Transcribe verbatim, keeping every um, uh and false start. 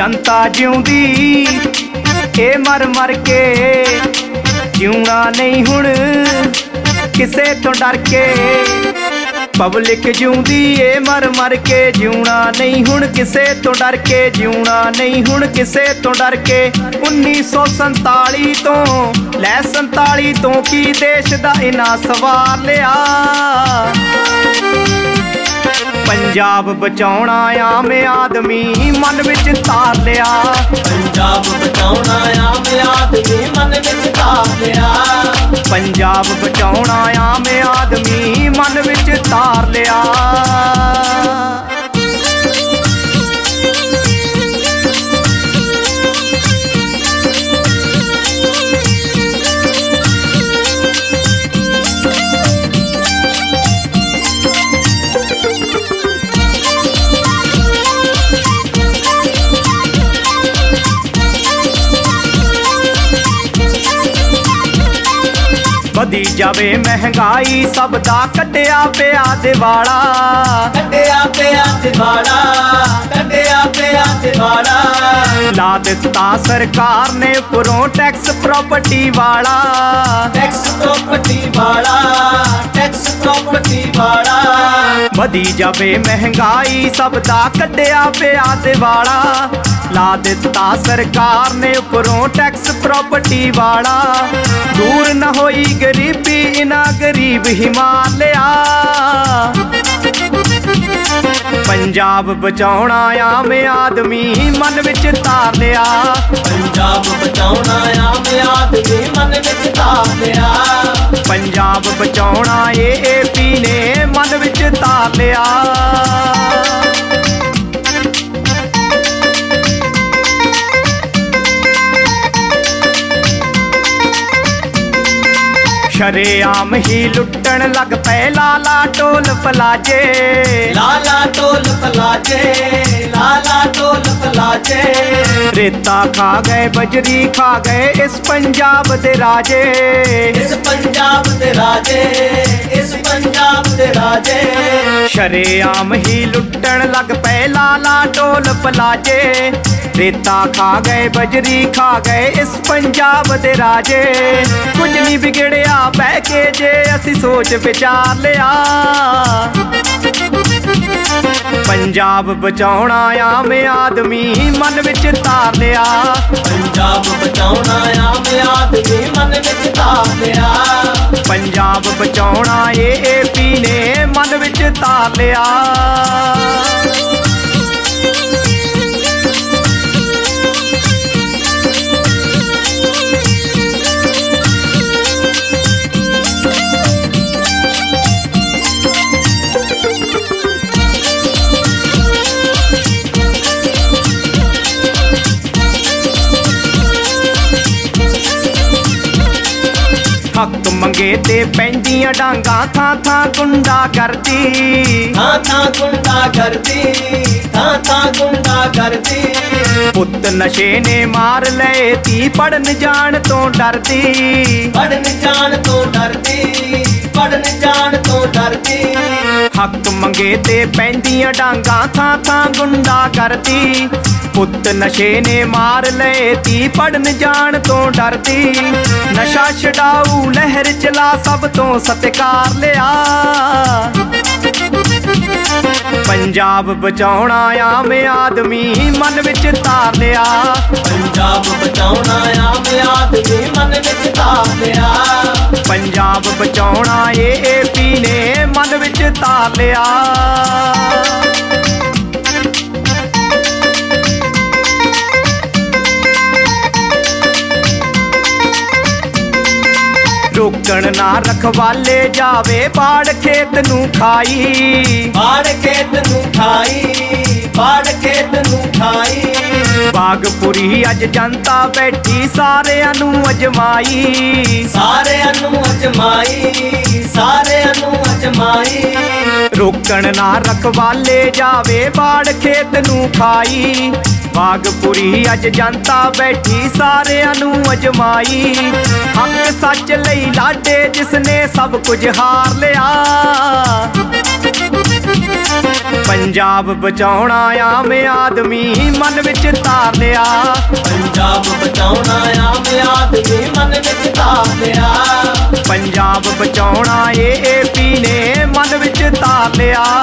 जनता जिउंदी ए मर मर के, जिउना नहीं हुण किसे तो डर के। पब्लिक जिउंदी ए मर मर के, जिउना नहीं हुण किसे तो डर के, जिउना नहीं हुण किसे तो डर के। उन्नीस सौ संताली तो लै संताली तो की देश दा इना सवार लिया। पंजाब बचाउणा आम आदमी मन विच तार लिया। पंजाब बचाउणा आम आदमी मन विच तार लिया। पंजाब बचाउणा आम आदमी मन विच तार लिया। वधी जावे महंगाई सब दा कड्डिया पिया दिवाड़ा। कड्डिया पिया दिवाड़ा, कड्डिया पिया दिवाड़ा। ला दिता सरकार ने उपरों टैक्स प्रॉपर्टी वाला। टैक्स प्रॉपर्टी वाला, टैक्स प्रॉपर्टी वाला। वधी जावे महंगाई सब दा कड्डिया पिया दिवाड़ा। ला दिता सरकार ने उपरों टैक्स प्रॉपर्टी वाला। दूर न होई गरीबी इना गरीब हिमालया। पंजाब बचाउणा आम आदमी मन विच तार लिया। पंजाब बचाउणा आम आदमी मन विच तार लिया। पंजाब बचाउणा ए ए पी ने मन विच तार लिया। शरेआम ही लुट्टण लग पे लाला टोल पलाजे। लाला टोल पलाजे, लाला टोल पलाजे। रेता खा गए बजरी खा गए इस पंजाब दे राजे। इस पंजाब दे राजे, इस पंजाब दे राजे। शरेआम ही लुट्टण लग पे लाला टोल पलाजे। रेता खा गए बजरी खा गए इस पंजाब दे राजे। कुछ नहीं बिगड़िया बह के जे असी सोच विचार लिया। पंजाब बचाउणा आम आदमी मन विच तार लिया। पंजाब बचाउणा आम आदमी मन विच तार लिया। पंजाब बचाउणा ए ए पी ने मन विच तार लिया। हक मंगे ते पैंदियां डांगा थां थां गुंडा करदी। थां थां गुंडा करदी, थां थां गुंडा करदी। पुत नशे ने मार लए ती पढ़न जान तो डरदी। पढ़न जान तो डरदी, पढ़न जान तो डरदी। हक मंगे ते पैंदियां डांगा थां थां गुंडा करदी। पुत नशे ने मार लए ती पढ़न जान तो डरदी। नशा छडाऊ लहर चला सब तो सत्कार लिया। पंजाब बचाउणा आम आदमी मन विच तार लिया। पंजाब बचाउणा आम आदमी मन विच तार लिया। पंजाब बचाउणा ए ए पी ने मन विच तार लिया। रोकण ना रखवाले जावे बाड़ खेत नू खाई। बाड़ खेत नू खाई, बाड़ खेत नू खाई। बागपुरी अज जनता बैठी सारिਆਂ नू अजमाई। सारिਆਂ नू अजमाई, सारिਆਂ नू अजमाई। रोकण ना रखवाले जावे बाड़ खेत नू खाई। बागपुरी अज जनता बैठी सारिਆਂ नू अजमाई। हक सच लई लाडे जिसने सब कुछ हार लिया। ਪੰਜਾਬ ਬਚਾਉਣਾ ਆਮ ਆਦਮੀ ਮਨ ਵਿੱਚ ਧਾਰ ਲਿਆ। ਪੰਜਾਬ ਬਚਾਉਣਾ ਆਮ ਆਦਮੀ ਮਨ ਵਿੱਚ ਧਾਰ ਲਿਆ। ਪੰਜਾਬ ਬਚਾਉਣਾ ਏ ਏ ਪੀ ਨੇ ਮਨ ਵਿੱਚ ਧਾਰ ਲਿਆ।